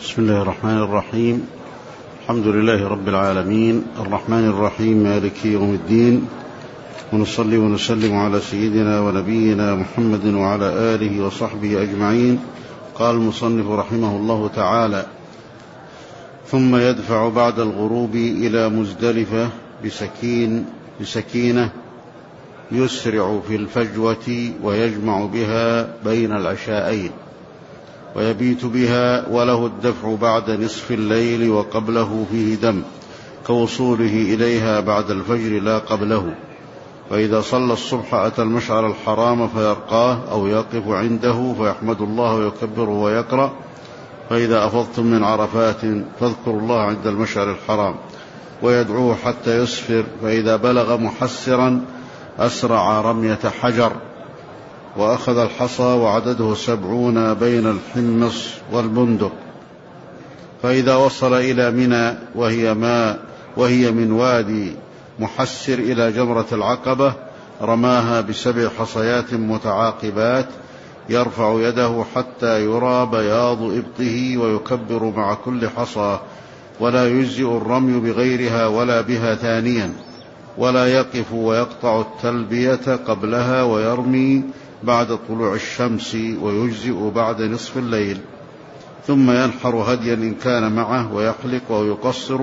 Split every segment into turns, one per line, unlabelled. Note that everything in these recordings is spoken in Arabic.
بسم الله الرحمن الرحيم. الحمد لله رب العالمين، الرحمن الرحيم، مالك يوم الدين، ونصلي ونسلم على سيدنا ونبينا محمد وعلى آله وصحبه أجمعين. قال المصنف رحمه الله تعالى: ثم يدفع بعد الغروب إلى مزدلفة بسكينة يسرع في الفجوة ويجمع بها بين العشاءين ويبيت بها، وله الدفع بعد نصف الليل وقبله فيه دم، كوصوله إليها بعد الفجر لا قبله. فإذا صلى الصبح أتى المشعر الحرام فيرقاه أو يقف عنده فيحمد الله ويكبر ويقرأ: فإذا أفضتم من عرفات فاذكروا الله عند المشعر الحرام، ويدعوه حتى يسفر، فإذا بلغ محسرا أسرع رمية حجر، وأخذ الحصى وعدده 70 بين الحمص والبندق. فإذا وصل إلى منى وهي من وادي محسر إلى جمرة العقبة رماها ب7 حصيات متعاقبات، يرفع يده حتى يرى بياض إبطه ويكبر مع كل حصى، ولا يجزئ الرمي بغيرها ولا بها ثانيا، ولا يقف ويقطع التلبية قبلها، ويرمي بعد طلوع الشمس، ويجزئ بعد نصف الليل. ثم ينحر هديا إن كان معه، ويحلق ويقصر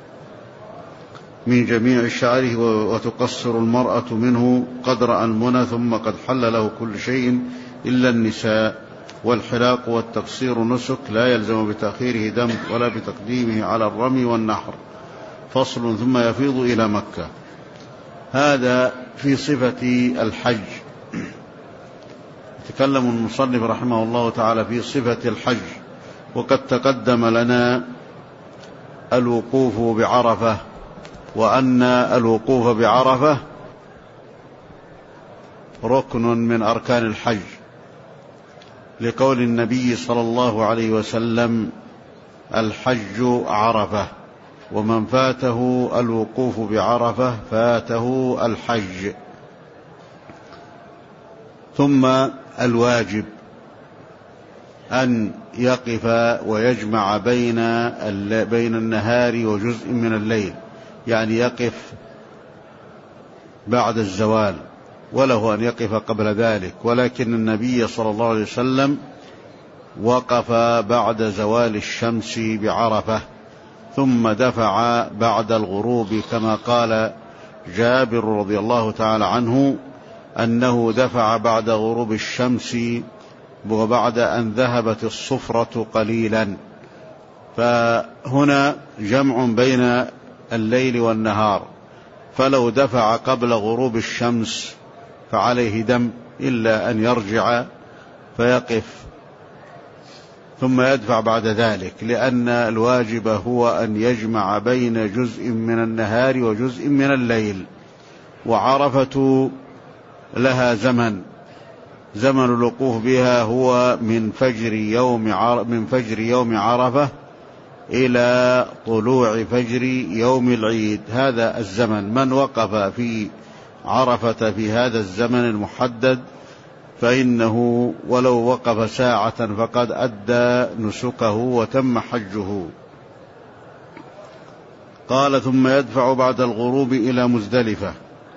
من جميع شعره، وتقصر المرأة منه قدر المنى، ثم قد حل له كل شيء إلا النساء. والحلاق والتقصير نسك، لا يلزم بتأخيره دم ولا بتقديمه على الرمي والنحر. فصل. ثم يفيض إلى مكة. هذا في صفة الحج. تكلم المصنف رحمه الله تعالى في صفة الحج، وقد تقدم لنا الوقوف بعرفة، وأن الوقوف بعرفة ركن من أركان الحج، لقول النبي صلى الله عليه وسلم: الحج عرفة، ومن فاته الوقوف بعرفة فاته الحج. ثم الواجب أن يقف ويجمع بين النهار وجزء من الليل، يعني يقف بعد الزوال، وله أن يقف قبل ذلك، ولكن النبي صلى الله عليه وسلم وقف بعد زوال الشمس بعرفة، ثم دفع بعد الغروب، كما قال جابر رضي الله تعالى عنه أنه دفع بعد غروب الشمس وبعد أن ذهبت الصفرة قليلا. فهنا جمع بين الليل والنهار، فلو دفع قبل غروب الشمس فعليه دم، إلا أن يرجع فيقف ثم يدفع بعد ذلك، لأن الواجب هو أن يجمع بين جزء من النهار وجزء من الليل. وعرفة لها زمن الوقوف بها هو من فجر يوم عرفة إلى طلوع فجر يوم العيد. هذا الزمن، من وقف في عرفة في هذا الزمن المحدد فإنه ولو وقف ساعة فقد أدى نسكه وتم حجه. قال: ثم يدفع بعد الغروب إلى مزدلفة.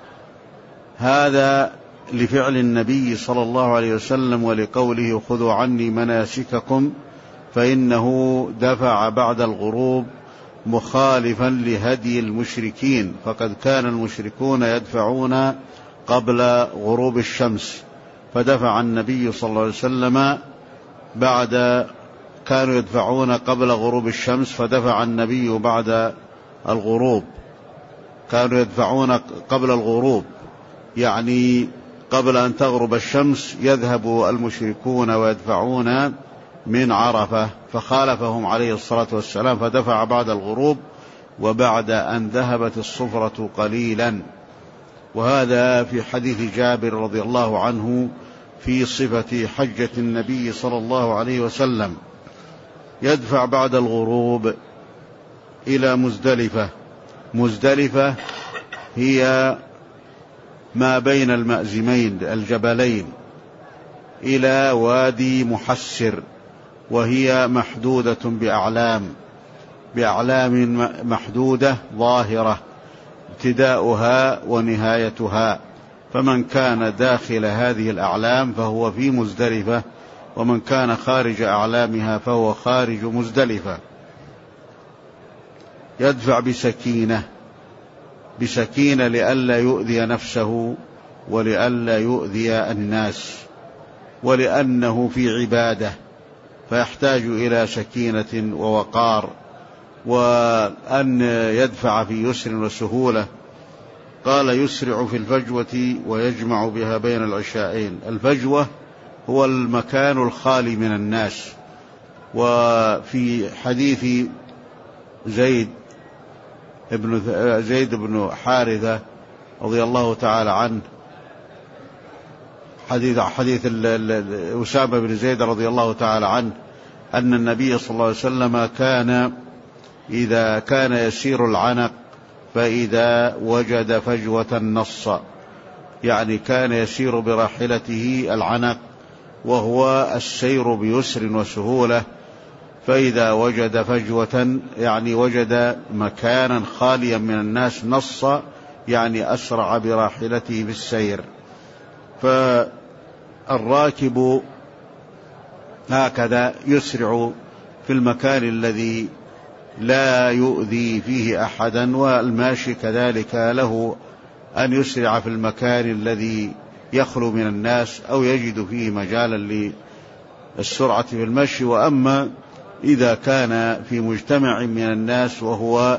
هذا لفعل النبي صلى الله عليه وسلم، ولقوله: خذوا عني مناسككم، فإنه دفع بعد الغروب مخالفا لهدي المشركين، فقد كان المشركون يدفعون قبل غروب الشمس، فدفع النبي صلى الله عليه وسلم كانوا يدفعون قبل غروب الشمس، فدفع النبي بعد الغروب. كانوا يدفعون قبل الغروب، يعني قبل أن تغرب الشمس يذهب المشركون ويدفعون من عرفة، فخالفهم عليه الصلاة والسلام فدفع بعد الغروب وبعد أن ذهبت الصفرة قليلا. وهذا في حديث جابر رضي الله عنه في صفة حجة النبي صلى الله عليه وسلم. يدفع بعد الغروب إلى مزدلفة. مزدلفة هي ما بين المأزمين الجبلين إلى وادي محسر، وهي محدودة بأعلام محدودة ظاهرة ابتداؤها ونهايتها، فمن كان داخل هذه الأعلام فهو في مزدلفة، ومن كان خارج أعلامها فهو خارج مزدلفة. يدفع بسكينة لئلا يؤذي نفسه ولئلا يؤذي الناس، ولأنه في عبادة فيحتاج إلى سكينة ووقار، وأن يدفع في يسر وسهولة. قال يسرع في الفجوة ويجمع بها بين العشاءين. الفجوة هو المكان الخالي من الناس. وفي حديث زيد بن حارثة رضي الله تعالى عنه، حديث أسامة بن زيد رضي الله تعالى عنه، أن النبي صلى الله عليه وسلم كان إذا كان يسير العنق فإذا وجد فجوة نص، يعني كان يسير براحلته العنق وهو السير بيسر وسهولة، فإذا وجد فجوة يعني وجد مكانا خاليا من الناس نص، يعني أسرع براحلته بالسير. فالراكب هكذا يسرع في المكان الذي لا يؤذي فيه أحدا، والماشي كذلك له أن يسرع في المكان الذي يخلو من الناس أو يجد فيه مجالا للسرعة في المشي. وأما إذا كان في مجتمع من الناس وهو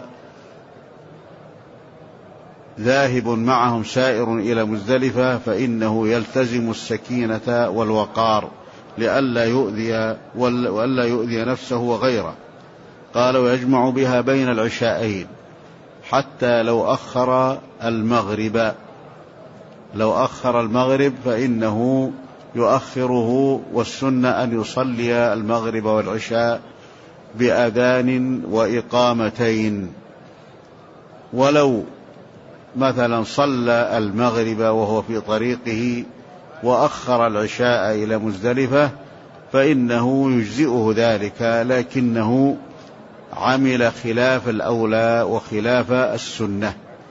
ذاهب معهم سائر إلى مزدلفة فإنه يلتزم السكينة والوقار لئلا يؤذي نفسه وغيره. قال ويجمع بها بين العشاءين، حتى لو أخر المغرب فإنه يؤخره، والسنة أن يصلي المغرب والعشاء بأذان وإقامتين. ولو مثلا صلى المغرب وهو في طريقه وأخر العشاء إلى مزدلفة فإنه يجزئه ذلك، لكنه عمل خلاف الأولى وخلاف السنة،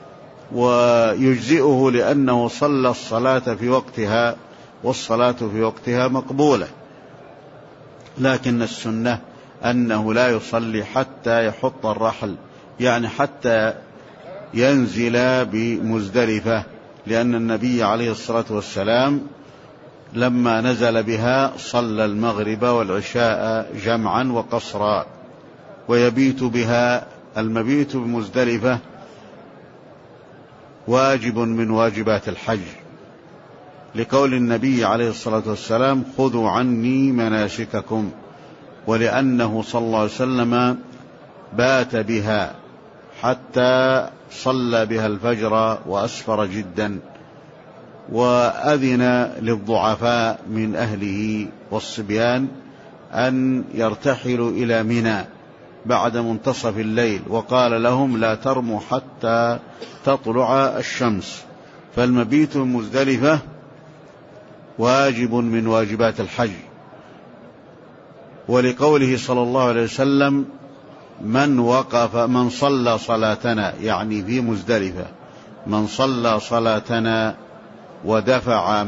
ويجزئه لأنه صلى الصلاة في وقتها، والصلاة في وقتها مقبولة. لكن السنة أنه لا يصلي حتى يحط الرحل، يعني حتى ينزل بمزدلفة، لأن النبي عليه الصلاة والسلام لما نزل بها صلى المغرب والعشاء جمعا وقصرا. ويبيت بها، المبيت بمزدلفة واجب من واجبات الحج، لقول النبي عليه الصلاة والسلام خذوا عني مناسككم، ولأنه صلى الله عليه وسلم بات بها حتى صلى بها الفجر وأسفر جدا، وأذن للضعفاء من أهله والصبيان أن يرتحلوا إلى منى بعد منتصف الليل، وقال لهم لا ترموا حتى تطلع الشمس. فالمبيت مزدلفة واجب من واجبات الحج. ولقوله صلى الله عليه وسلم من صلى صلاتنا، يعني في مزدلفة من صلى صلاتنا ودفع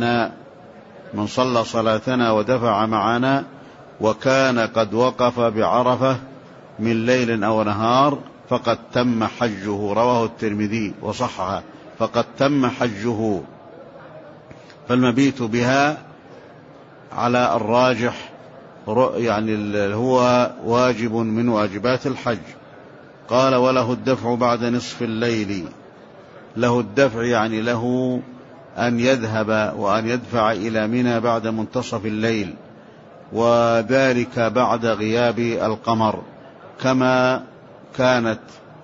معنا وكان قد وقف بعرفة من ليل أو نهار فقد تم حجه. رواه الترمذي وصححه. فقد تم حجه. فالمبيت بها على الراجح يعني هو واجب من واجبات الحج. قال وله الدفع بعد نصف الليل. له الدفع يعني له أن يذهب وأن يدفع إلى منى بعد منتصف الليل، وذلك بعد غياب القمر، كما كانت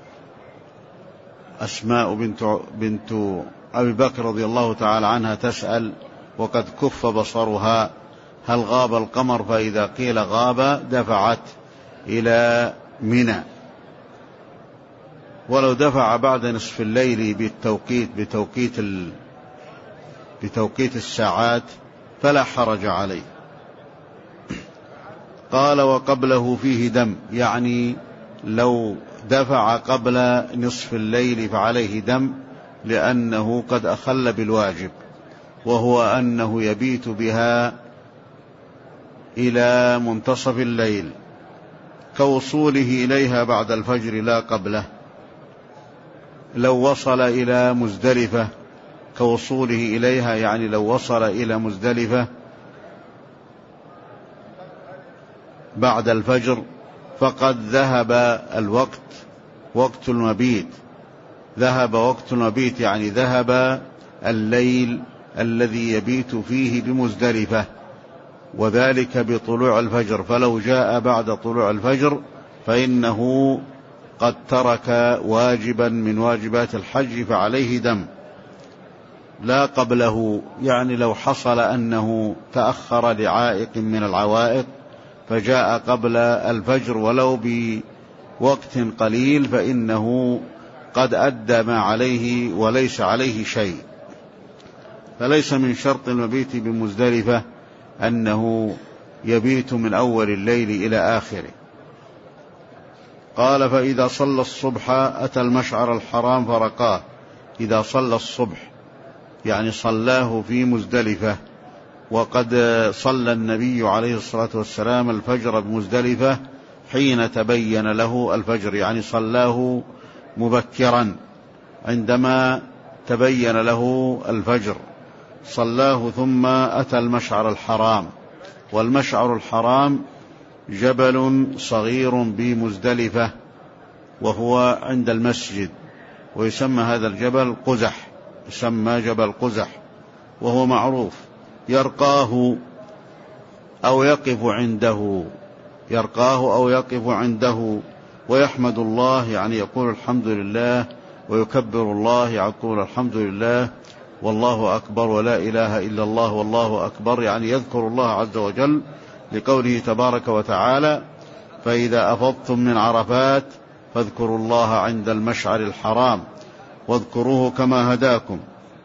أسماء بنت أبي بكر رضي الله تعالى عنها تسأل وقد كف بصرها هل غاب القمر، فإذا قيل غاب دفعت إلى منى. ولو دفع بعد نصف الليل بتوقيت الساعات فلا حرج عليه. قال وقبله فيه دم، يعني لو دفع قبل نصف الليل فعليه دم، لأنه قد أخل بالواجب، وهو أنه يبيت بها إلى منتصف الليل، كوصوله إليها بعد الفجر لا قبله. لو وصل إلى مزدلفة كوصوله إليها، يعني لو وصل إلى مزدلفة بعد الفجر فقد ذهب الوقت، وقت المبيت، ذهب وقت المبيت، يعني ذهب الليل الذي يبيت فيه بمزدلفة، وذلك بطلوع الفجر. فلو جاء بعد طلوع الفجر فإنه قد ترك واجبا من واجبات الحج فعليه دم، لا قبله. يعني لو حصل أنه تأخر لعائق من العوائق فجاء قبل الفجر ولو بوقت قليل فإنه قد أدى ما عليه وليس عليه شيء. فليس من شرط المبيت بمزدلفة أنه يبيت من أول الليل إلى آخره. قال فإذا صلى الصبح أتى المشعر الحرام فرقاه. إذا صلى الصبح يعني صلاه في مزدلفة، وقد صلى النبي عليه الصلاة والسلام الفجر بمزدلفة حين تبين له الفجر، يعني صلاه مبكرا عندما تبين له الفجر صلاه، ثم أتى المشعر الحرام. والمشعر الحرام جبل صغير بمزدلفة وهو عند المسجد، ويسمى هذا الجبل قزح، يسمى جبل قزح، وهو معروف. يرقاه أو يقف عنده، يرقاه أو يقف عنده ويحمد الله، يعني يقول الحمد لله، ويكبر الله، يقول الحمد لله والله أكبر ولا إله إلا الله والله أكبر، يعني يذكر الله عز وجل، لقوله تبارك وتعالى فإذا أفضتم من عرفات فاذكروا الله عند المشعر الحرام واذكروه كما هداكم،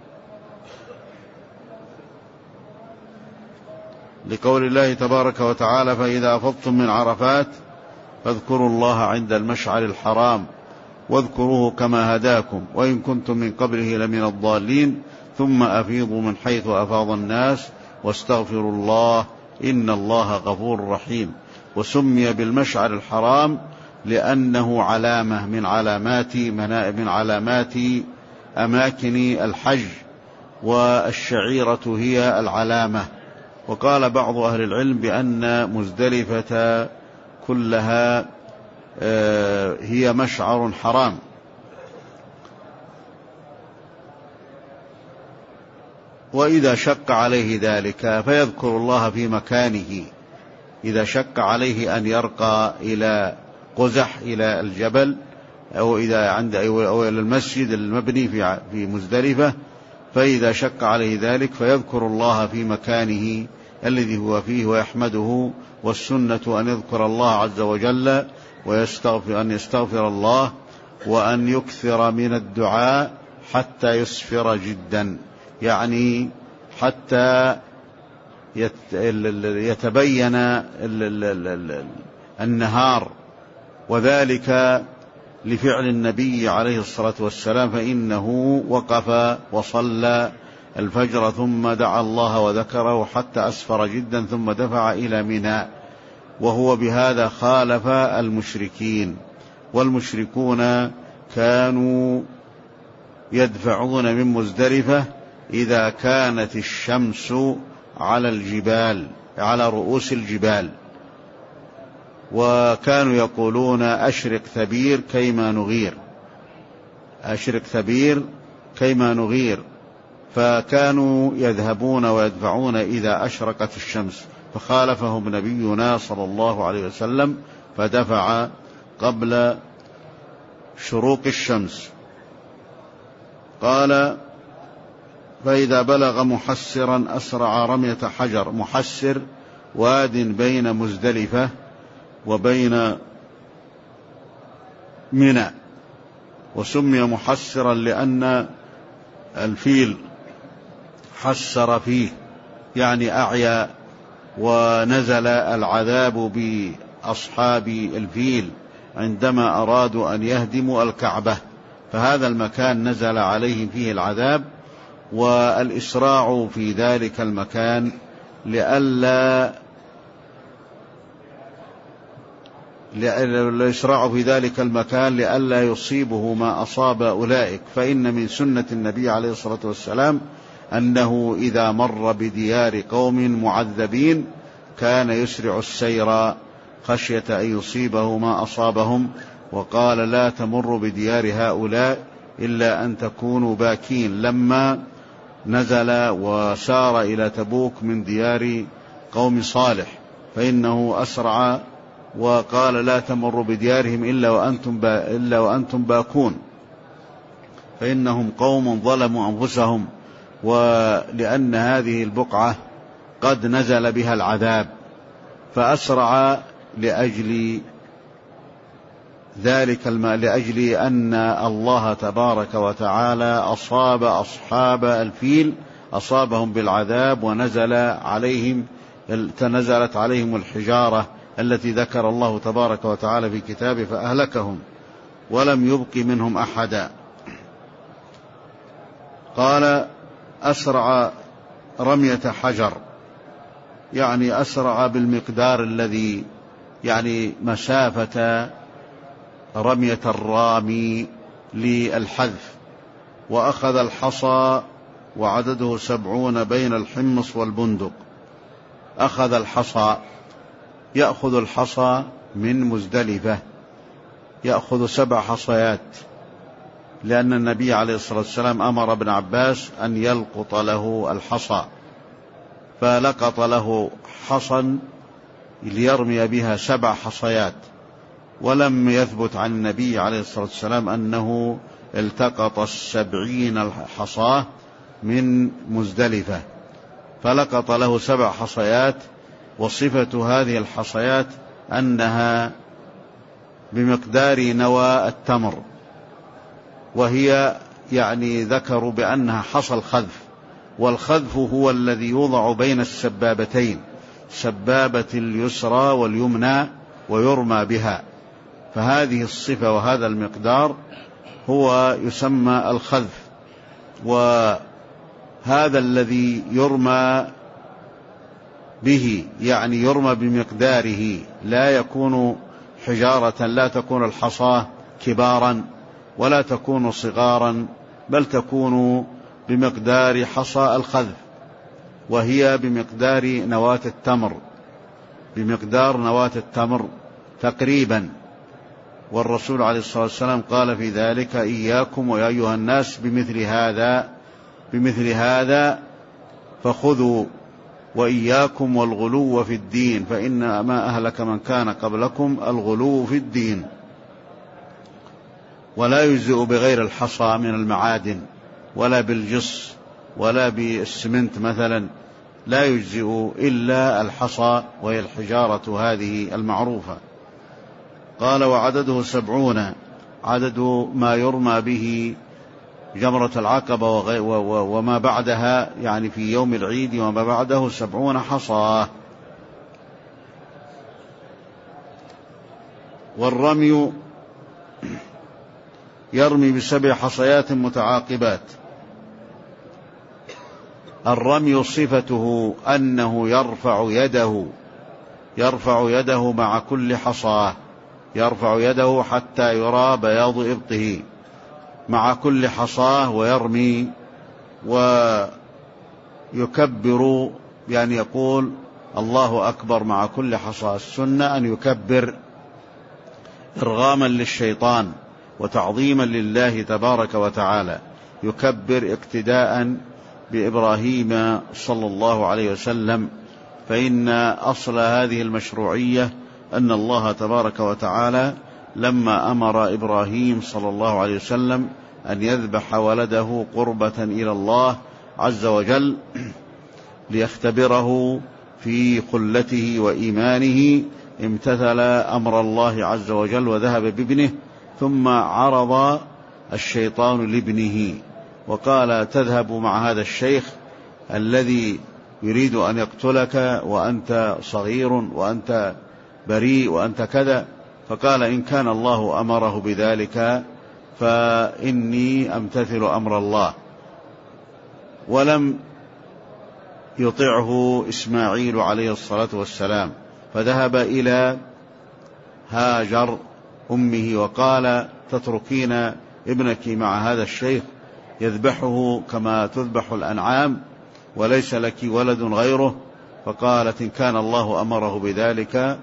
لقول الله تبارك وتعالى فإذا أفضتم من عرفات فاذكروا الله عند المشعر الحرام واذكروه كما هداكم وإن كنتم من قبله لمن الضالين ثم أفيضوا من حيث أفاض الناس واستغفروا الله إن الله غفور رحيم. وسمي بالمشعر الحرام لأنه علامة من علامات أماكن الحج، والشعيرة هي العلامة. وقال بعض أهل العلم بأن مزدلفة كلها هي مشعر حرام. وإذا شق عليه ذلك فيذكر الله في مكانه. إذا شق عليه أن يرقى إلى قزح إلى الجبل أو إلى المسجد المبني في مزدلفة، فإذا شق عليه ذلك فيذكر الله في مكانه الذي هو فيه ويحمده. والسنة أن يذكر الله عز وجل أن يستغفر الله وأن يكثر من الدعاء حتى يسفر جدا، يعني حتى يتبين النهار، وذلك لفعل النبي عليه الصلاة والسلام، فإنه وقف وصلى الفجر ثم دعا الله وذكره حتى أسفر جدا ثم دفع إلى منى، وهو بهذا خالف المشركين. والمشركون كانوا يدفعون من مزدلفة إذا كانت الشمس على الجبال، على رؤوس الجبال، وكانوا يقولون أشرق ثبير كيما نغير، أشرق ثبير كيما نغير، فكانوا يذهبون ويدفعون إذا أشرقت الشمس، فخالفهم نبينا صلى الله عليه وسلم فدفع قبل شروق الشمس. قال فإذا بلغ محسرا أسرع رمية حجر. محسر واد بين مزدلفة وبين منى، وسمي محسرا لأن الفيل حسر فيه، يعني أعيا ونزل العذاب بأصحاب الفيل عندما أرادوا أن يهدموا الكعبة، فهذا المكان نزل عليهم فيه العذاب. والإسراع في ذلك المكان لئلا يصيبه ما أصاب أولئك، فإن من سنة النبي عليه الصلاة والسلام أنه إذا مر بديار قوم معذبين كان يسرع السير خشية أن يصيبه ما أصابهم، وقال لا تمر بديار هؤلاء إلا أن تكونوا باكين، لما نزل وسار إلى تبوك من ديار قوم صالح فإنه أسرع وقال لا تمر بديارهم إلا وأنتم باكون، فإنهم قوم ظلموا أنفسهم، ولأن هذه البقعة قد نزل بها العذاب، فأسرع لأجل أن الله تبارك وتعالى أصاب أصحاب الفيل، أصابهم بالعذاب تنزلت عليهم الحجارة التي ذكر الله تبارك وتعالى في كتابه فأهلكهم ولم يبق منهم أحدا. قال أسرع رمية حجر، يعني أسرع بالمقدار الذي مسافة رمية الرامي للحذف، وأخذ الحصى وعدده 70 بين الحمص والبندق. أخذ الحصى، يأخذ الحصى من مزدلفة، يأخذ 7 حصيات، لأن النبي عليه الصلاة والسلام أمر ابن عباس أن يلقط له الحصى، فلقط له حصا ليرمي بها 7 حصيات، ولم يثبت عن النبي عليه الصلاة والسلام أنه التقط 70 حصاة من مزدلفة، فلقط له 7 حصيات. وصفة هذه الحصيات أنها بمقدار نوى التمر، وهي ذكروا بأنها حصى الخذف، والخذف هو الذي يوضع بين السبابتين، سبابة اليسرى واليمنى، ويرمى بها، فهذه الصفة وهذا المقدار هو يسمى الخذف. وهذا الذي يرمى به يرمى بمقداره، لا يكون حجارة، لا تكون الحصاة كبارا ولا تكون صغارا، بل تكون بمقدار حصى الخذف، وهي بمقدار نواة التمر تقريبا. والرسول عليه الصلاة والسلام قال في ذلك إياكم ويا أيها الناس بمثل هذا فخذوا، وإياكم والغلو في الدين، فإن ما أهلك من كان قبلكم الغلو في الدين. ولا يجزئ بغير الحصى من المعادن، ولا بالجص، ولا بالسمنت مثلا، لا يجزئ إلا الحصى، وهي الحجارة هذه المعروفة. قال وعدده 70، عدد ما يرمى به جمرة العقبة وما بعدها، في يوم العيد وما بعده 70 حصاة. والرمي يرمي ب7 حصيات متعاقبات. الرمي صفته أنه يرفع يده مع كل حصاة، يرفع يده حتى يرى بياض إبطه مع كل حصاة، ويرمي ويكبر، يقول الله أكبر مع كل حصاة. السنة أن يكبر إرغاما للشيطان وتعظيما لله تبارك وتعالى، يكبر اقتداء بإبراهيم صلى الله عليه وسلم، فإن أصل هذه المشروعية أن الله تبارك وتعالى لما أمر إبراهيم صلى الله عليه وسلم أن يذبح ولده قربة إلى الله عز وجل ليختبره في خلته وإيمانه، امتثل أمر الله عز وجل وذهب بابنه، ثم عرض الشيطان لابنه وقال تذهب مع هذا الشيخ الذي يريد أن يقتلك وأنت صغير وأنت بريء وأنت كذا. فقال إن كان الله أمره بذلك فإني أمتثل أمر الله. ولم يطعه إسماعيل عليه الصلاة والسلام، فذهب إلى هاجر أمه وقال تتركين ابنك مع هذا الشيخ يذبحه كما تذبح الأنعام وليس لك ولد غيره؟ فقالت إن كان الله أمره بذلك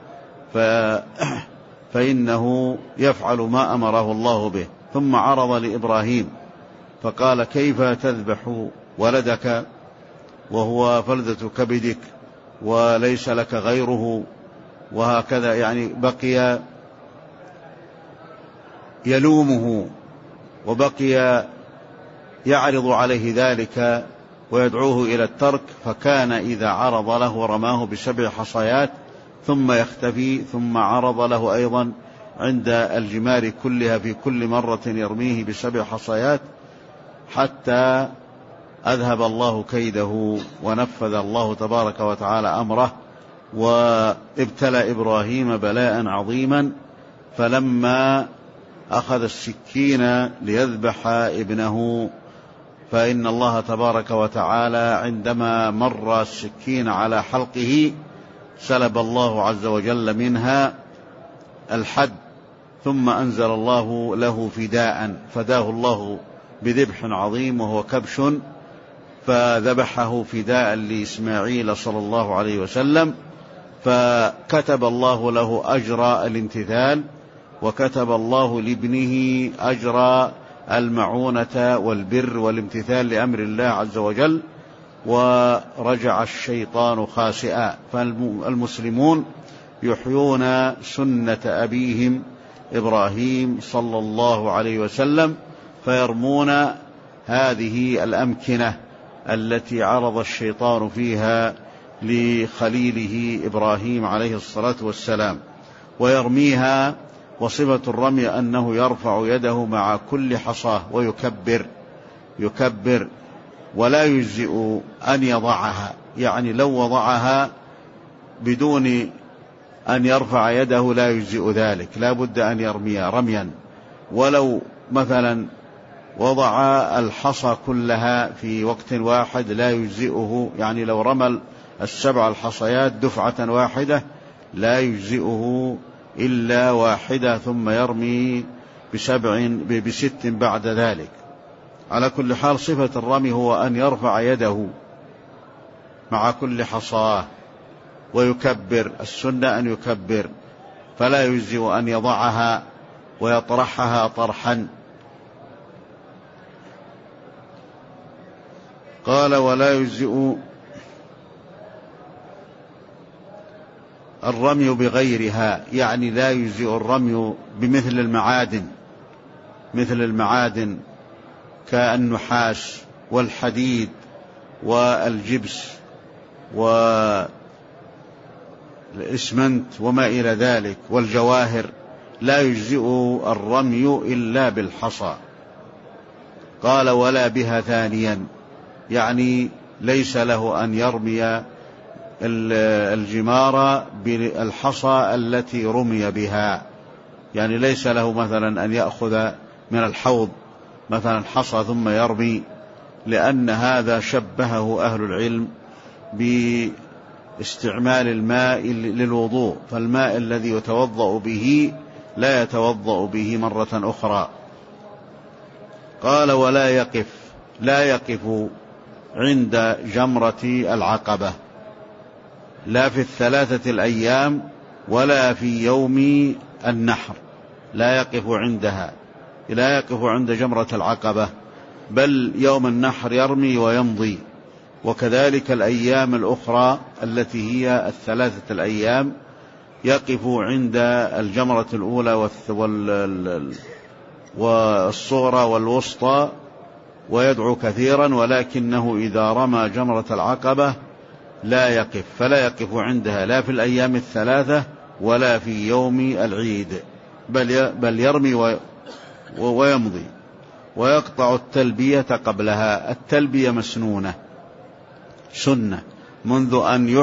فإنه يفعل ما أمره الله به. ثم عرض لإبراهيم فقال كيف تذبح ولدك وهو فلذة كبدك وليس لك غيره؟ وهكذا يعني بقي يلومه وبقي يعرض عليه ذلك ويدعوه إلى الترك. فكان إذا عرض له رماه ب7 حصيات ثم يختفي، ثم عرض له أيضا عند الجمار كلها في كل مرة يرميه ب7 حصيات حتى أذهب الله كيده ونفذ الله تبارك وتعالى أمره. وابتلى إبراهيم بلاء عظيما، فلما أخذ السكين ليذبح ابنه فإن الله تبارك وتعالى عندما مر السكين على حلقه سلب الله عز وجل منها الحد، ثم أنزل الله له فداء، فداه الله بذبح عظيم وهو كبش، فذبحه فداء لإسماعيل صلى الله عليه وسلم. فكتب الله له أجر الامتثال، وكتب الله لابنه أجر المعونة والبر والامتثال لأمر الله عز وجل. ورجع الشيطان خاسئا. فالمسلمون يحيون سنة أبيهم إبراهيم صلى الله عليه وسلم، فيرمون هذه الأمكنة التي عرض الشيطان فيها لخليله إبراهيم عليه الصلاة والسلام، ويرميها. وصفة الرمي أنه يرفع يده مع كل حصاه ويكبر ولا يجزئ أن يضعها، يعني لو وضعها بدون أن يرفع يده لا يجزئ ذلك، لا بد أن يرمي رميا. ولو مثلا وضع الحصى كلها في وقت واحد لا يجزئه، يعني لو رمى 7 الحصيات دفعة واحدة لا يجزئه إلا واحدة، ثم يرمي ب6 بعد ذلك. على كل حال صفة الرمي هو أن يرفع يده مع كل حصاه ويكبر. السنة أن يكبر، فلا يجزئ أن يضعها ويطرحها طرحا. قال ولا يجزئ الرمي بغيرها، يعني لا يجزئ الرمي بمثل المعادن كالنحاس والحديد والجبس والإسمنت وما إلى ذلك والجواهر، لا يجزئ الرمي إلا بالحصى. قال ولا بها ثانيا، يعني ليس له أن يرمي الجمار بالحصى التي رمي بها، يعني ليس له مثلا أن يأخذ من الحوض مثلا حصى ثم يرمي، لأن هذا شبهه أهل العلم باستعمال الماء للوضوء، فالماء الذي يتوضأ به لا يتوضأ به مرة أخرى. قال لا يقف عند جمرة العقبة، لا في 3 الأيام ولا في يوم النحر، لا يقف عندها، لا يقف عند جمرة العقبة، بل يوم النحر يرمي ويمضي. وكذلك الأيام الأخرى التي هي 3 الأيام يقف عند الجمرة الأولى والصغرى والوسطى ويدعو كثيرا، ولكنه إذا رمى جمرة العقبة لا يقف، فلا يقف عندها لا في الأيام 3 ولا في يوم العيد، بل يرمي ويمضي ويقطع التلبية قبلها. التلبية مسنونة سنة منذ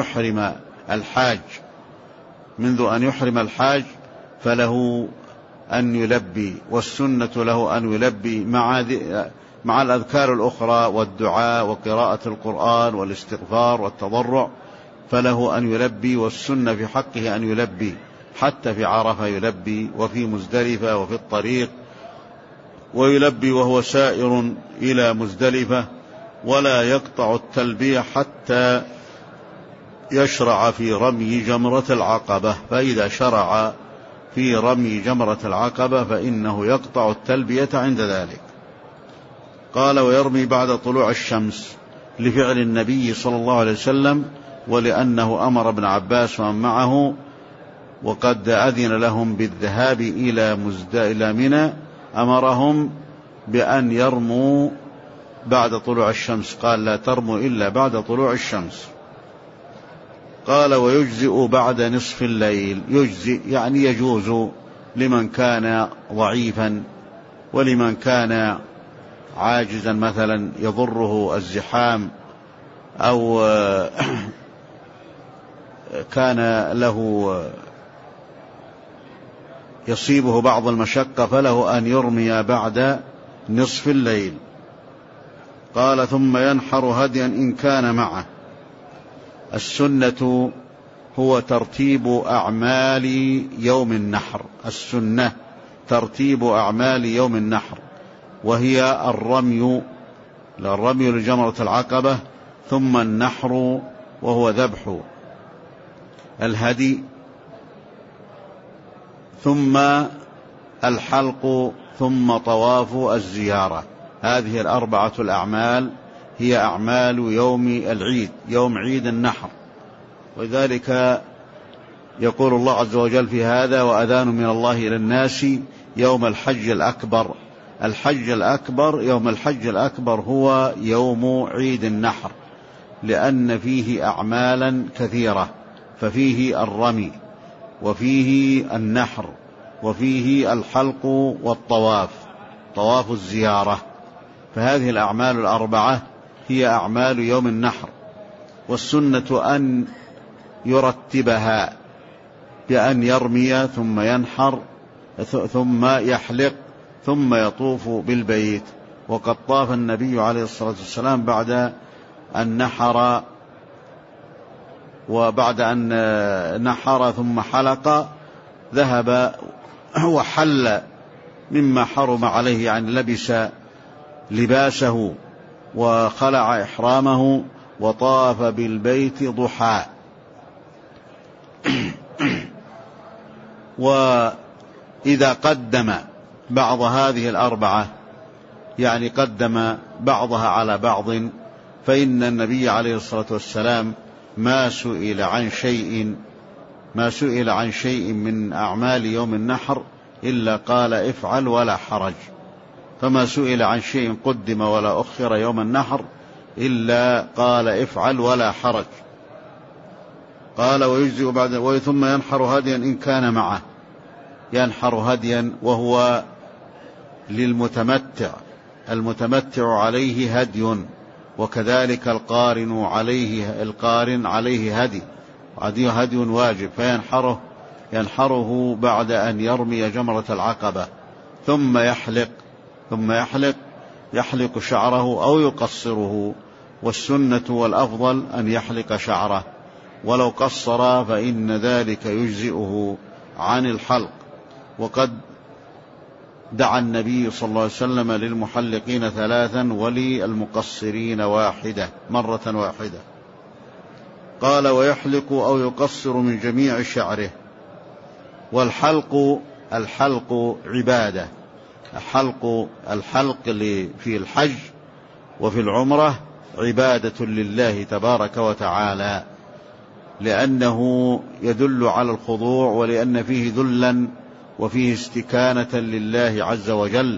أن يحرم الحاج فله أن يلبي، والسنة له أن يلبي مع الأذكار الأخرى والدعاء وقراءة القرآن والاستغفار والتضرع، فله أن يلبي، والسنة في حقه أن يلبي، حتى في عرفة يلبي، وفي مزدلفة وفي الطريق، ويلبي وهو سائر إلى مزدلفة، ولا يقطع التلبية حتى يشرع في رمي جمرة العقبة، فإذا شرع في رمي جمرة العقبة فإنه يقطع التلبية عند ذلك. قال: ويرمي بعد طلوع الشمس، لفعل النبي صلى الله عليه وسلم، ولأنه أمر ابن عباس ومن معه، وقد أذن لهم بالذهاب إلى منى، أمرهم بأن يرموا بعد طلوع الشمس، قال: لا ترموا إلا بعد طلوع الشمس. قال: ويجزئ بعد نصف الليل. يجزئ يعني يجوز لمن كان ضعيفا، ولمن كان عاجزا مثلا يضره الزحام، أو كان له يصيبه بعض المشقة، فله أن يرمي بعد نصف الليل. قال: ثم ينحر هديا إن كان معه. السنة هو ترتيب أعمال يوم النحر، السنة ترتيب أعمال يوم النحر، وهي الرمي لجمرة العقبة، ثم النحر وهو ذبح الهدي، ثم الحلق، ثم طواف الزيارة. هذه الأربعة الأعمال هي أعمال يوم العيد، يوم عيد النحر. وذلك يقول الله عز وجل في هذا: وأذان من الله إلى الناس يوم الحج الأكبر. الحج الأكبر، يوم الحج الأكبر هو يوم عيد النحر، لأن فيه أعمالا كثيرة، ففيه الرمي، وفيه النحر، وفيه الحلق والطواف، طواف الزيارة. فهذه الأعمال الأربعة هي أعمال يوم النحر، والسنة أن يرتبها بأن يرمي ثم ينحر ثم يحلق ثم يطوف بالبيت. وقد طاف النبي عليه الصلاة والسلام بعد أن نحر، وبعد أن نحر ثم حلق ذهب وحل مما حرم عليه، يعني لبس لباسه وخلع إحرامه وطاف بالبيت ضحى. وإذا قدم بعض هذه الأربعة، يعني قدم بعضها على بعض، فإن النبي عليه الصلاة والسلام ما سئل عن شيء من أعمال يوم النحر إلا قال: افعل ولا حرج. فما سئل عن شيء قدم ولا أخر يوم النحر إلا قال: افعل ولا حرج. قال: ويجزئ بعد ثم ينحر هديا إن كان معه. ينحر هديا وهو للمتمتع، المتمتع عليه هدي، وكذلك القارن عليه هدي واجب، ينحره بعد أن يرمي جمرة العقبة، ثم يحلق شعره أو يقصره، والسنة والأفضل أن يحلق شعره، ولو قصر فإن ذلك يجزئه عن الحلق. وقد دعا النبي صلى الله عليه وسلم للمحلقين 3 وللمقصرين مرة واحدة. قال: ويحلق أو يقصر من جميع شعره. الحلق عبادة. الحلق في الحج وفي العمرة عبادة لله تبارك وتعالى، لأنه يدل على الخضوع، ولأن فيه ذلا وفيه استكانة لله عز وجل.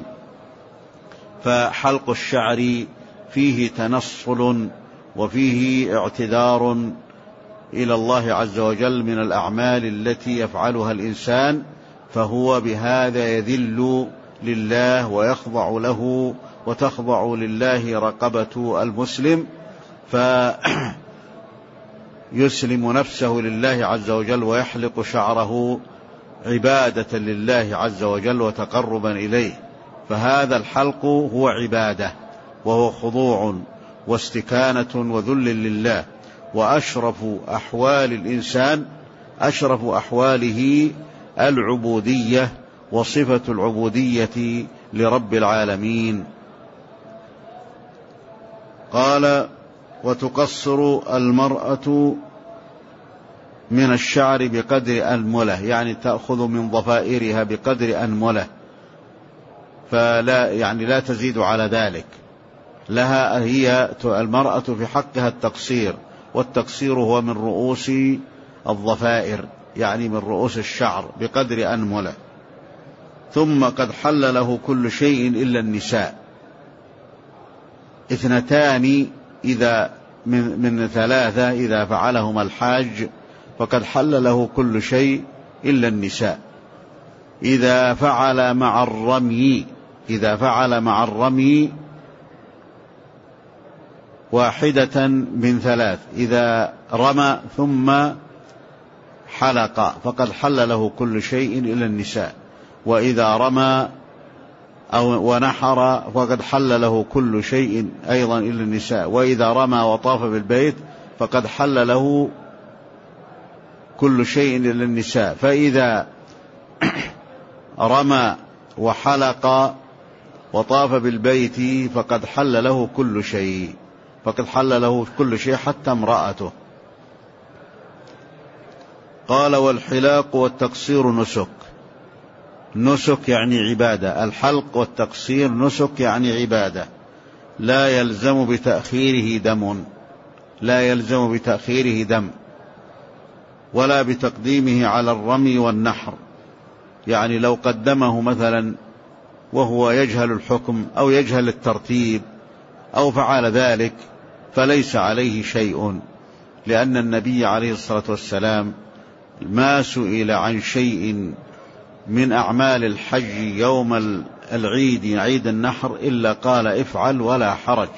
فحلق الشعر فيه تنصل وفيه اعتذار إلى الله عز وجل من الأعمال التي يفعلها الإنسان، فهو بهذا يذل لله ويخضع له، وتخضع لله رقبة المسلم. يسلم نفسه لله عز وجل ويحلق شعره عبادة لله عز وجل وتقربا إليه، فهذا الحلق هو عبادة وهو خضوع واستكانة وذل لله. وأشرف أحوال الإنسان، أشرف أحواله العبودية، وصفة العبودية لرب العالمين. قال: وتقصر المرأة من الشعر بقدر أنملة، يعني تأخذ من ضفائرها بقدر أنملة، فلا يعني لا تزيد على ذلك. لها هي المرأة في حقها التقصير، والتقصير هو من رؤوس الضفائر، يعني من رؤوس الشعر بقدر أنملة. ثم قد حل له كل شيء إلا النساء، اثنتان إذا من ثلاثة إذا فعلهما الحاج فقد حل له كل شيء إلا النساء. إذا فعل مع الرمي واحدة من ثلاث، إذا رمى ثم حلق فقد حل له كل شيء إلا النساء، وإذا رمى أو ونحر فقد حل له كل شيء أيضا إلا النساء، وإذا رمى وطاف بالبيت فقد حل له كل شيء إلا النساء. فإذا رمى وحلق وطاف بالبيت فقد حل له كل شيء، حتى امرأته. قال: والحلاق والتقصير نسك يعني عبادة، الحلق والتقصير نسك يعني عبادة، لا يلزم بتأخيره دم ولا بتقديمه على الرمي والنحر، يعني لو قدمه مثلا وهو يجهل الحكم أو يجهل الترتيب أو فعل ذلك فليس عليه شيء، لأن النبي عليه الصلاة والسلام ما سئل عن شيء من أعمال الحج يوم العيد عيد النحر إلا قال: افعل ولا حرج.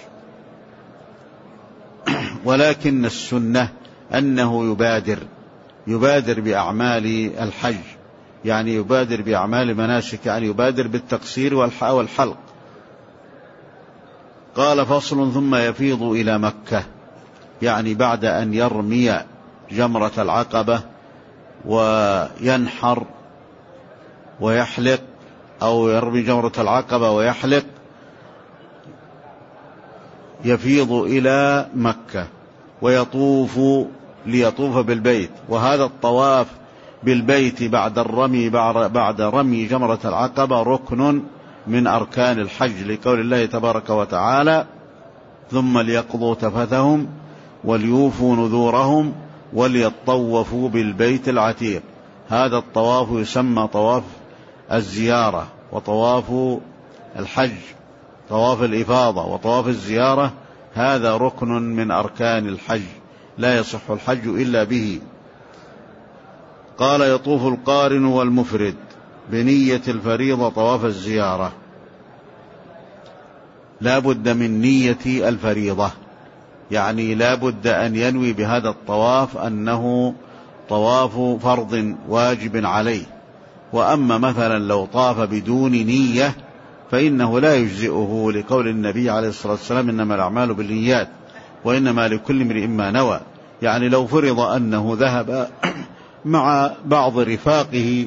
ولكن السنة أنه يبادر بأعمال الحج، يعني يبادر بأعمال المناسك، يعني يبادر بالتقصير والحلق. قال: فصل: ثم يفيض إلى مكة، يعني بعد أن يرمي جمرة العقبة وينحر ويحلق، أو يرمي جمرة العقبة ويحلق، يفيض إلى مكة ليطوف بالبيت. وهذا الطواف بالبيت بعد رمي جمرة العقبة ركن من أركان الحج، لقول الله تبارك وتعالى: ثم ليقضوا تفثهم وليوفوا نذورهم وليطوفوا بالبيت العتيق. هذا الطواف يسمى طواف الزيارة، وطواف الحج طواف الإفاضة، وطواف الزيارة هذا ركن من أركان الحج، لا يصح الحج إلا به. قال: يطوف القارن والمفرد بنية الفريضة طواف الزيارة، لا بد من نية الفريضة، يعني لا بد أن ينوي بهذا الطواف أنه طواف فرض واجب عليه. وأما مثلا لو طاف بدون نية فإنه لا يجزئه، لقول النبي عليه الصلاة والسلام: إنما الأعمال بالنيات وإنما لكل امرئ ما نوى. يعني لو فرض أنه ذهب مع بعض رفاقه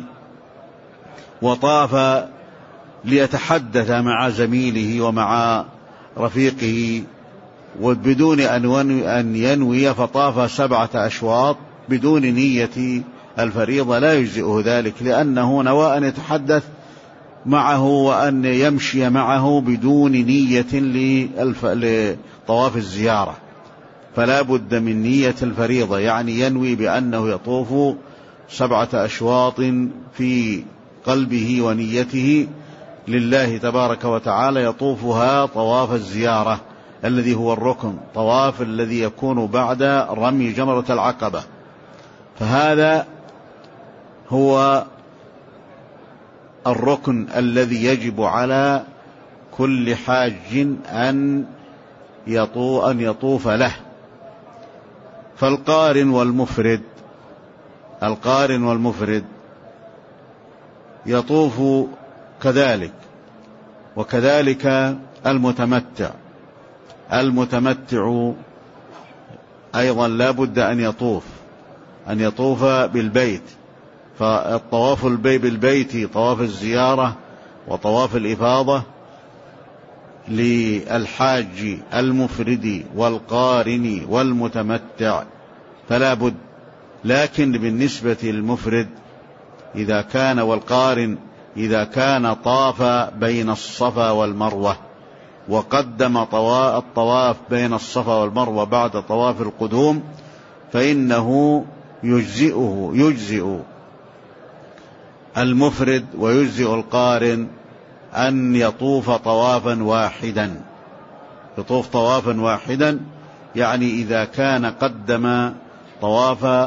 وطاف ليتحدث مع زميله ومع رفيقه وبدون أن ينوي، فطاف 7 أشواط بدون نية الفريضة، لا يجزئه ذلك، لأنه نوى أن يتحدث معه وأن يمشي معه بدون نية لطواف الزيارة. فلا بد من نية الفريضة، يعني ينوي بأنه يطوف 7 أشواط في قلبه ونيته لله تبارك وتعالى، يطوفها طواف الزيارة الذي هو الركن، طواف الذي يكون بعد رمي جمرة العقبة. فهذا هو الركن الذي يجب على كل حاج أن يطوف له. فالقارن والمفرد يطوف كذلك، وكذلك المتمتع أيضا لا بد أن يطوف بالبيت. فالطواف بالبيت طواف الزيارة وطواف الإفاضة للحاج المفرد والقارن والمتمتع فلا بد. لكن بالنسبة للمفرد والقارن إذا كان طاف بين الصفا والمروة وقدم الطواف بين الصفا والمروة بعد طواف القدوم فإنه يجزئ المفرد ويجزئ القارن أن يطوف طوافا واحدا، يعني إذا كان قدم طواف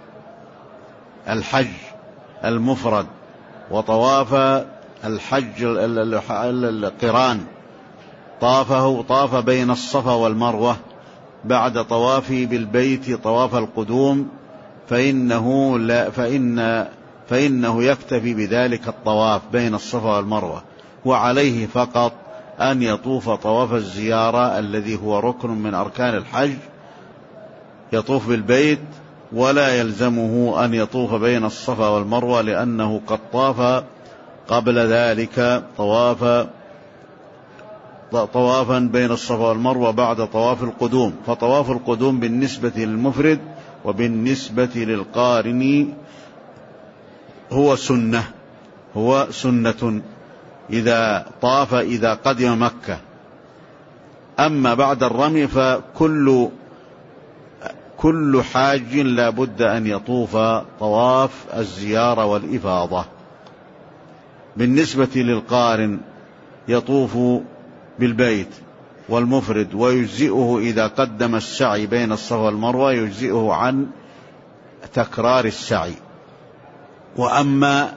الحج المفرد وطواف الحج القران طاف بين الصفا والمروة بعد طوافه بالبيت طواف القدوم فإنه يكتفي بذلك الطواف بين الصفا والمروة، وعليه فقط أن يطوف طواف الزيارة الذي هو ركن من أركان الحج، يطوف بالبيت ولا يلزمه أن يطوف بين الصفا والمروة، لأنه قد طاف قبل ذلك طوافا بين الصفا والمروة بعد طواف القدوم. فطواف القدوم بالنسبة للمفرد وبالنسبة للقارن هو سنة إذا قدم مكة. أما بعد الرمي فكل حاج لا بد أن يطوف طواف الزيارة والإفاضة. بالنسبة للقارن يطوف بالبيت والمفرد ويجزئه إذا قدم السعي بين الصفا والمروة يجزئه عن تكرار السعي. وأما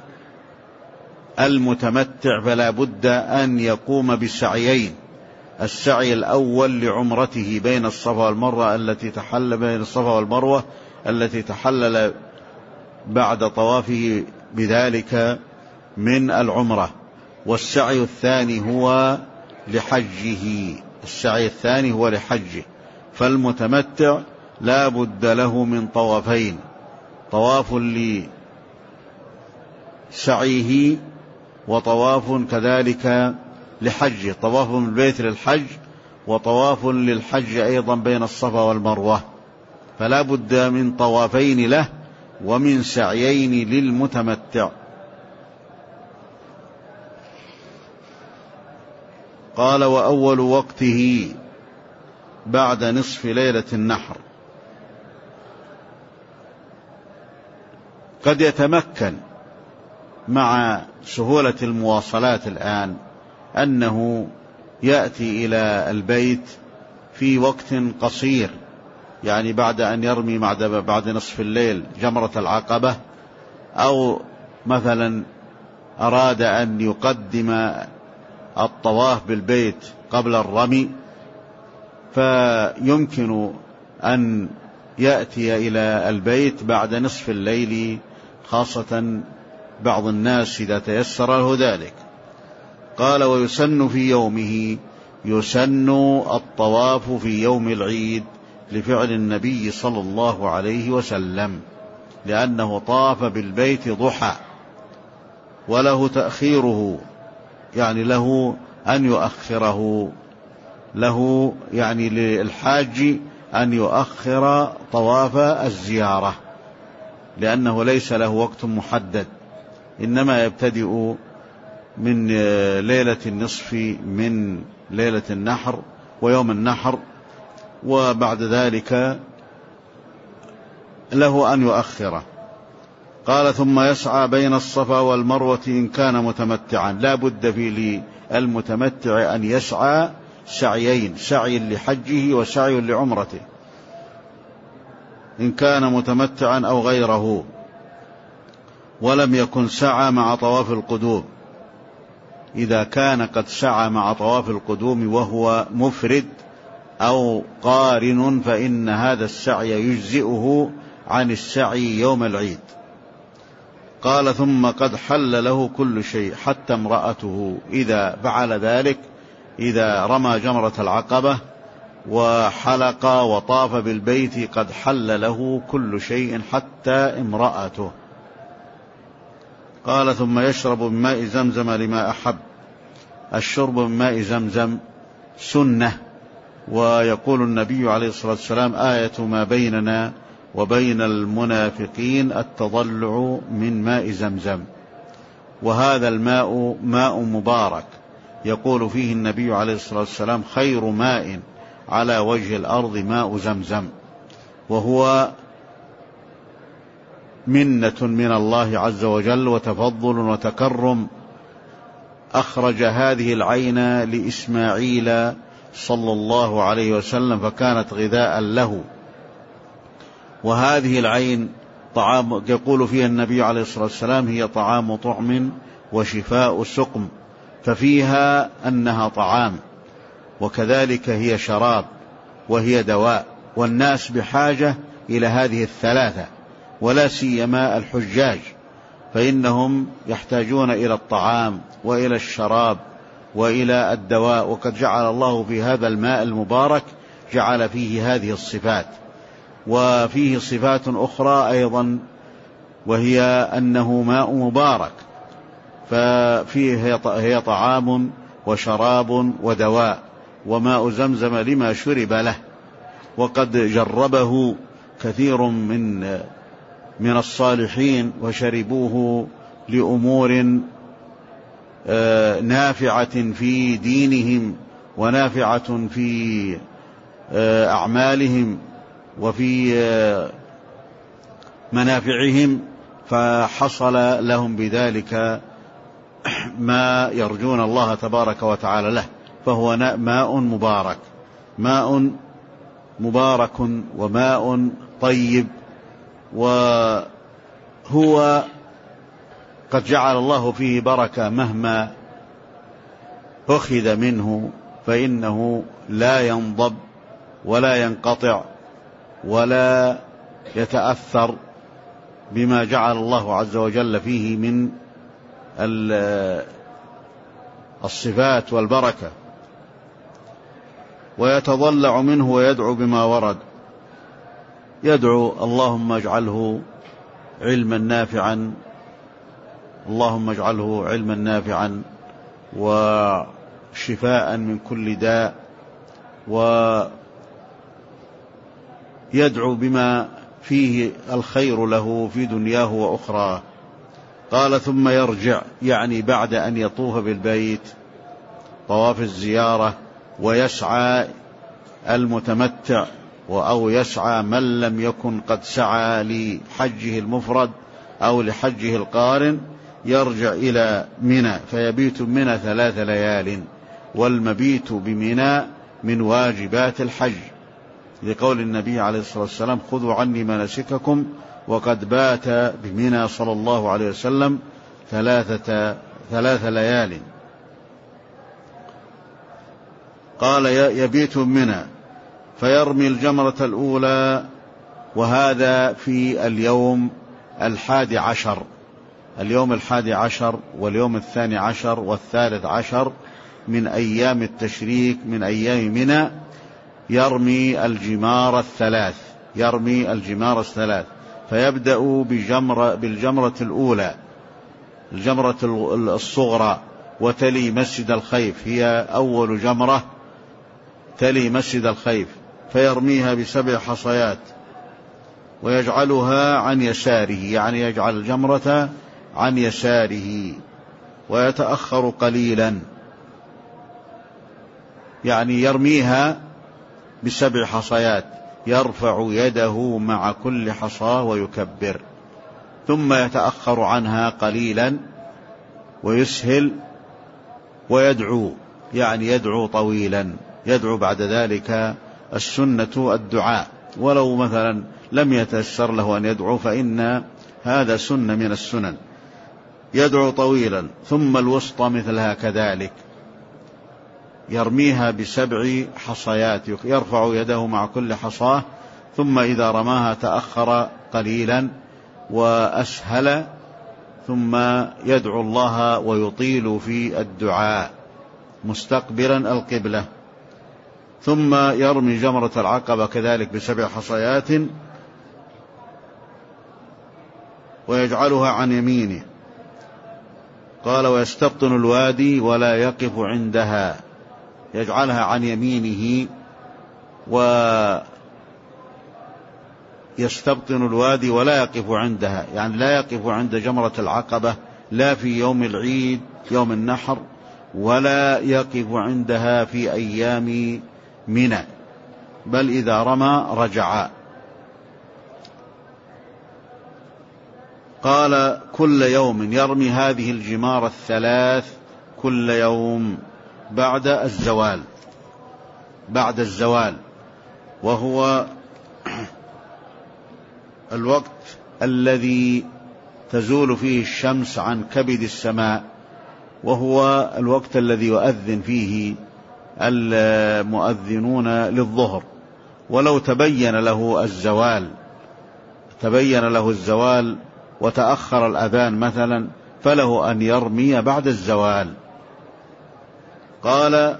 المتمتع فلا بد أن يقوم بسعيين: السعي الأول لعمرته بين الصفا والمروة التي تحلل بعد طوافه بذلك من العمرة، والسعي الثاني هو لحجه. فالمتمتع لا بد له من طوافين: طواف لسعيه وطواف كذلك لحجه، طواف من البيت للحج وطواف للحج أيضا بين الصفا والمروة. فلا بد من طوافين له ومن سعيين للمتمتع. قال: وأول وقته بعد نصف ليلة النحر. قد يتمكن مع سهولة المواصلات الآن أنه يأتي إلى البيت في وقت قصير، يعني بعد أن يرمي بعد نصف الليل جمرة العقبة، أو مثلا أراد أن يقدم الطواف بالبيت قبل الرمي، فيمكن أن يأتي إلى البيت بعد نصف الليل، خاصة بعض الناس إذا تيسر له ذلك. قال: ويسن في يومه، يسن الطواف في يوم العيد لفعل النبي صلى الله عليه وسلم، لأنه طاف بالبيت ضحى، وله تأخيره، يعني له أن يؤخره، يعني للحاج أن يؤخر طواف الزيارة، لأنه ليس له وقت محدد، إنما يبتدئ من ليلة النصف من ليلة النحر ويوم النحر، وبعد ذلك له أن يؤخره. قال: ثم يسعى بين الصفا والمروة إن كان متمتعا. لا بد في المتمتع أن يسعى سعيين: سعي لحجه وسعي لعمرته، إن كان متمتعا أو غيره، ولم يكن سعى مع طواف القدوم. إذا كان قد سعى مع طواف القدوم وهو مفرد أو قارن فإن هذا السعي يجزئه عن السعي يوم العيد. قال ثم قد حل له كل شيء حتى امرأته إذا فعل ذلك، إذا رمى جمرة العقبة وحلق وطاف بالبيت قد حل له كل شيء حتى امرأته. قال ثم يشرب من ماء زمزم لما أحب. الشرب من ماء زمزم سنة، ويقول النبي عليه الصلاة والسلام آية ما بيننا وبين المنافقين التضلع من ماء زمزم. وهذا الماء ماء مبارك، يقول فيه النبي عليه الصلاة والسلام خير ماء على وجه الأرض ماء زمزم، وهو منة من الله عز وجل وتفضل وتكرم. أخرج هذه العين لإسماعيل صلى الله عليه وسلم فكانت غذاء له. وهذه العين طعام، يقول فيها النبي عليه الصلاة والسلام هي طعام طعم وشفاء سقم، ففيها أنها طعام وكذلك هي شراب وهي دواء، والناس بحاجة إلى هذه الثلاثة، ولا سيما الحجاج فإنهم يحتاجون إلى الطعام وإلى الشراب وإلى الدواء. وقد جعل الله في هذا الماء المبارك جعل فيه هذه الصفات، وفيه صفات أخرى أيضا وهي أنه ماء مبارك، ففيه هي طعام وشراب ودواء، وماء زمزم لما شرب له. وقد جربه كثير من الصالحين وشربوه لأمور نافعة في دينهم ونافعة في أعمالهم وفي منافعهم، فحصل لهم بذلك ما يرجون الله تبارك وتعالى له. فهو ماء مبارك، ماء مبارك وماء طيب، وهو قد جعل الله فيه بركة مهما أخذ منه فإنه لا ينضب ولا ينقطع ولا يتأثر بما جعل الله عز وجل فيه من الصفات والبركة. ويتضلع منه ويدعو بما ورد، يدعو اللهم اجعله علما نافعا، اللهم اجعله علما نافعا وشفاء من كل داء، ويدعو بما فيه الخير له في دنياه وأخرى. قال ثم يرجع، يعني بعد أن يطوف بالبيت طواف الزيارة، ويسعى المتمتع أو يسعى من لم يكن قد سعى لحجه المفرد أو لحجه القارن، يرجع إلى منى فيبيت منى 3 ليال، والمبيت بمنى من واجبات الحج، لقول النبي عليه الصلاة والسلام خذوا عني مناسككم، وقد بات بمنى صلى الله عليه وسلم 3 ليال. قال يبيت منى فيرمي الجمرة الأولى، وهذا في اليوم 11، اليوم 11 واليوم 12 و13 من أيام التشريك من أيام منى، يرمي الجمار الثلاث، فيبدأ بالجمرة الأولى، الجمرة الصغرى، وتلي مسجد الخيف، هي أول جمرة تلي مسجد الخيف، فيرميها ب7 حصيات ويجعلها عن يساره، يعني يجعل الجمرة عن يساره، ويتأخر قليلا، يعني يرميها ب7 حصيات، يرفع يده مع كل حصى ويكبر، ثم يتأخر عنها قليلا ويسهل ويدعو، يعني يدعو طويلا، يدعو بعد ذلك. السنة الدعاء، ولو مثلا لم يتيسر له أن يدعو فإن هذا سنة من السنن، يدعو طويلا. ثم الوسطى مثلها كذلك، يرميها ب7 حصيات، يرفع يده مع كل حصاة، ثم إذا رماها تأخر قليلا وأسهل، ثم يدعو الله ويطيل في الدعاء مستقبلا القبلة، ثم يرمي جمرة العقبة كذلك ب7 حصيات ويجعلها عن يمينه. قال ويستبطن الوادي ولا يقف عندها، يجعلها عن يمينه ويستبطن الوادي ولا يقف عندها، يعني لا يقف عند جمرة العقبة لا في يوم العيد يوم النحر، ولا يقف عندها في أيام منى، بل إذا رمى رجع. قال كل يوم يرمي هذه الجمار 3 كل يوم بعد الزوال، وهو الوقت الذي تزول فيه الشمس عن كبد السماء، وهو الوقت الذي يؤذن فيه المؤذنون للظهر. ولو تبين له الزوال وتأخر الأذان مثلا فله أن يرمي بعد الزوال. قال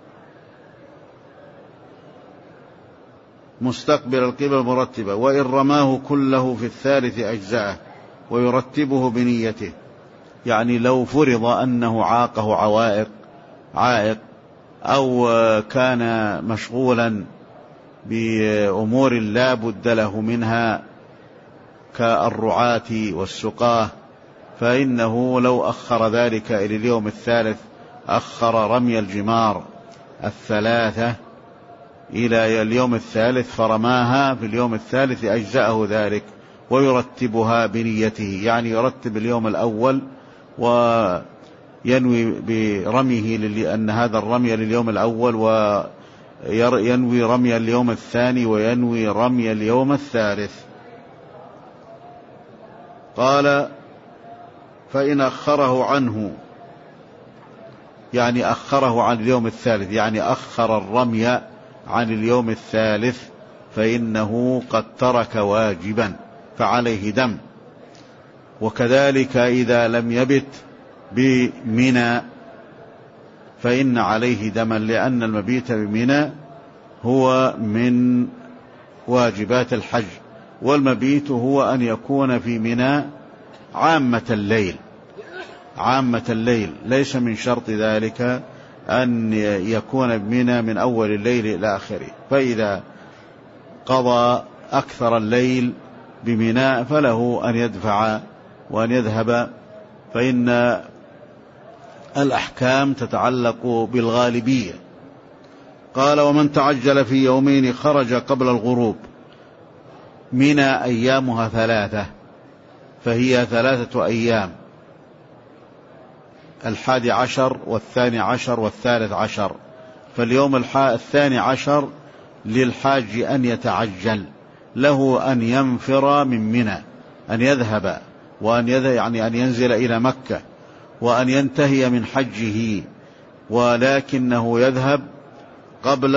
مستقبل القبل مرتبة، وإن رماه كله في الثالث أجزاءه ويرتبه بنيته، يعني لو فرض أنه عاقه عائق أو كان مشغولا بأمور لا بد له منها كالرعاة والسقاه، فإنه لو أخر ذلك إلى اليوم الثالث، أخر رمي الجمار 3 إلى اليوم الثالث فرماها في اليوم الثالث أجزأه ذلك، ويرتبها بنيته، يعني يرتب اليوم الأول وينوي برميه لأن هذا الرمي لليوم الأول، وينوي رمي اليوم الثاني، وينوي رمي اليوم الثالث. قال فإن أخره عنه، يعني أخره عن اليوم الثالث، يعني أخر الرمي عن اليوم الثالث، فإنه قد ترك واجبا فعليه دم. وكذلك إذا لم يبت بمنى فإن عليه دما، لأن المبيت بمنى هو من واجبات الحج، والمبيت هو أن يكون في منى عامة الليل، ليس من شرط ذلك أن يكون بمنى من أول الليل إلى آخره. فإذا قضى أكثر الليل بمنى فله أن يدفع وأن يذهب، فإن الأحكام تتعلق بالغالبية. قال ومن تعجل في يومين خرج قبل الغروب. منى أيامها 3، فهي 3 أيام، 11 و12 و13. فاليوم 12 للحاج أن يتعجل، له أن ينفر من منى، أن يذهب يعني أن ينزل إلى مكة وأن ينتهي من حجه، ولكنه يذهب قبل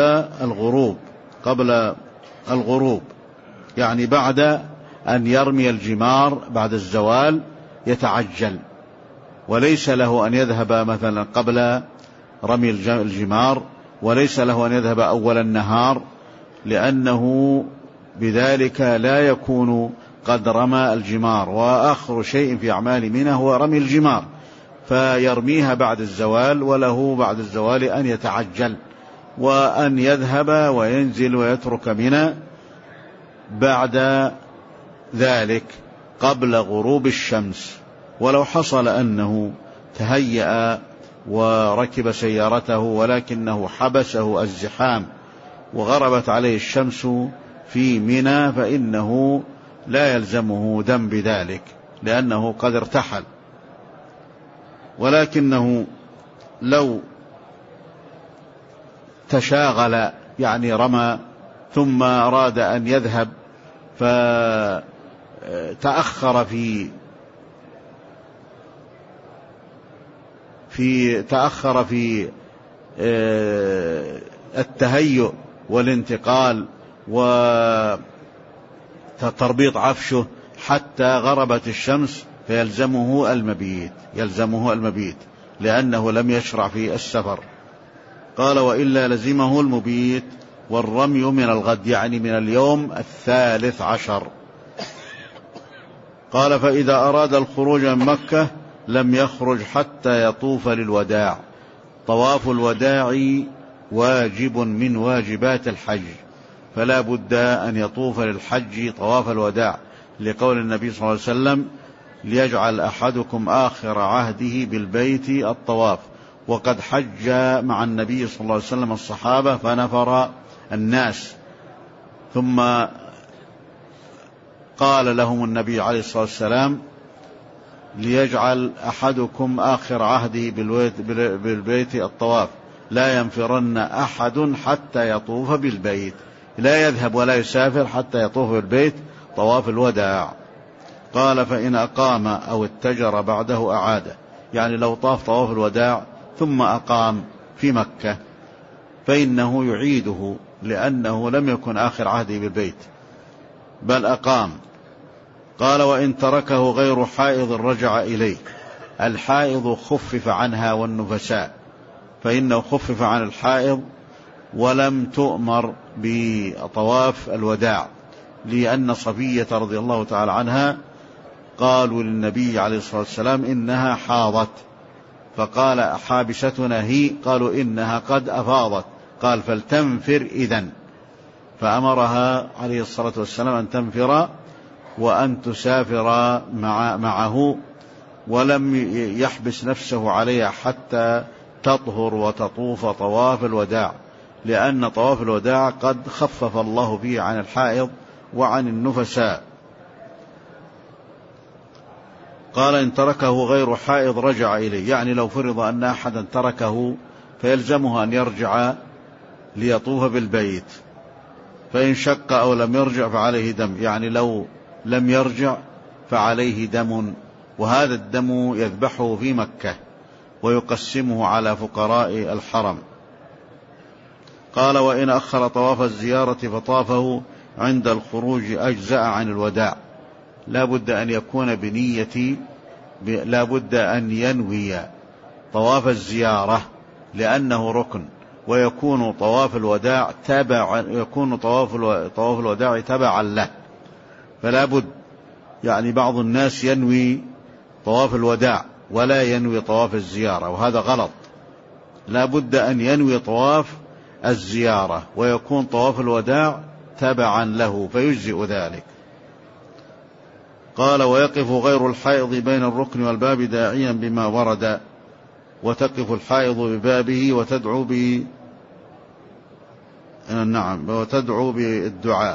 الغروب، يعني بعد أن يرمي الجمار بعد الزوال يتعجل، وليس له أن يذهب مثلا قبل رمي الجمار، وليس له أن يذهب أول النهار، لأنه بذلك لا يكون قد رمى الجمار، وآخر شيء في أعمال منى هو رمي الجمار، فيرميها بعد الزوال، وله بعد الزوال أن يتعجل وأن يذهب وينزل ويترك منى بعد ذلك قبل غروب الشمس. ولو حصل أنه تهيأ وركب سيارته ولكنه حبسه الزحام وغربت عليه الشمس في منى، فإنه لا يلزمه دم بذلك، لأنه قد ارتحل. ولكنه لو تشاغل، يعني رمى ثم أراد أن يذهب فتأخر في التهيؤ والانتقال وتربيط عفشه حتى غربت الشمس، فيلزمه المبيت لأنه لم يشرع في السفر. قال وإلا لزمه المبيت والرمي من الغد، يعني من اليوم 13. قال فإذا أراد الخروج من مكة لم يخرج حتى يطوف للوداع. طواف الوداع واجب من واجبات الحج، فلا بد أن يطوف للحج طواف الوداع، لقول النبي صلى الله عليه وسلم ليجعل أحدكم آخر عهده بالبيت الطواف. وقد حج مع النبي صلى الله عليه وسلم الصحابة فنفر الناس، ثم قال لهم النبي عليه الصلاة والسلام ليجعل أحدكم آخر عهده بالبيت الطواف، لا ينفرن أحد حتى يطوف بالبيت، لا يذهب ولا يسافر حتى يطوف بالبيت طواف الوداع. قال فإن أقام أو اتجر بعده أعاده، يعني لو طاف طواف الوداع ثم أقام في مكة فإنه يعيده، لأنه لم يكن آخر عهده بالبيت بل أقام. قال وإن تركه غير حائض رجع إليه. الحائض خفف عنها والنفساء، فإنه خفف عن الحائض ولم تؤمر بطواف الوداع، لأن صفية رضي الله تعالى عنها قالوا للنبي عليه الصلاة والسلام إنها حاضت، فقال حابستنا هي؟ قالوا إنها قد أفاضت. قال فلتنفر إذن، فأمرها عليه الصلاة والسلام أن تنفر وأن تسافر معه، ولم يحبس نفسه عليها حتى تطهر وتطوف طواف الوداع، لأن طواف الوداع قد خفف الله فيه عن الحائض وعن النفساء. قال إن تركه غير حائض رجع إليه، يعني لو فرض أن أحدا تركه فيلزمه أن يرجع ليطوف بالبيت، فإن شق أو لم يرجع فعليه دم، يعني لو لم يرجع فعليه دم، وهذا الدم يذبحه في مكة ويقسمه على فقراء الحرم. قال وإن أخر طواف الزيارة فطافه عند الخروج أجزأ عن الوداع. لا بد أن يكون لا بد أن ينوي طواف الزيارة لأنه ركن، ويكون طواف الوداع تبعا له، فلا بد. يعني بعض الناس ينوي طواف الوداع ولا ينوي طواف الزيارة، وهذا غلط. لا بد أن ينوي طواف الزيارة ويكون طواف الوداع تبعا له فيجزئ ذلك. قال ويقف غير الحائض بين الركن والباب داعيا بما ورد، وتقف الحائض ببابه وتدعو بالدعاء.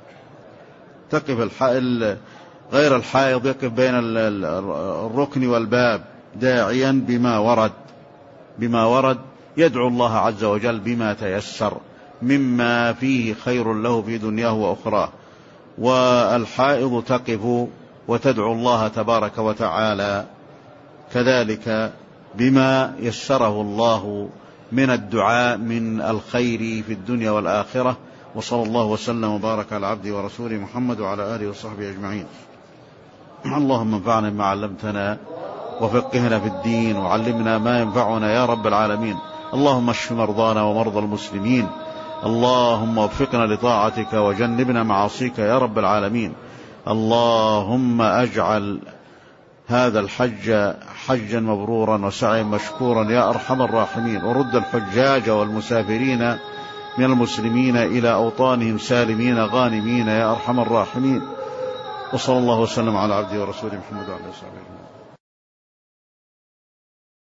تقف غير الحائض يقف بين الركن والباب داعيا بما ورد يدعو الله عز وجل بما تيسر مما فيه خير له في دنياه وأخراه. والحائض تقف وتدعو الله تبارك وتعالى كذلك بما يسره الله من الدعاء من الخير في الدنيا والآخرة. وصلى الله وسلم وبارك على عبده ورسوله محمد وعلى آله وصحبه أجمعين. اللهم انفعنا بما علمتنا وفقهنا في الدين وعلمنا ما ينفعنا يا رب العالمين. اللهم اشف مرضانا ومرضى المسلمين. اللهم وفقنا لطاعتك وجنبنا معاصيك يا رب العالمين. اللهم اجعل هذا الحج حجا مبرورا وسعيا مشكورا يا أرحم الراحمين، ورد الحجاج والمسافرين من المسلمين إلى أوطانهم سالمين غانمين يا أرحم الراحمين. وصلى الله وسلم على عبده ورسوله محمد وعلى آله وصحبه أجمعين.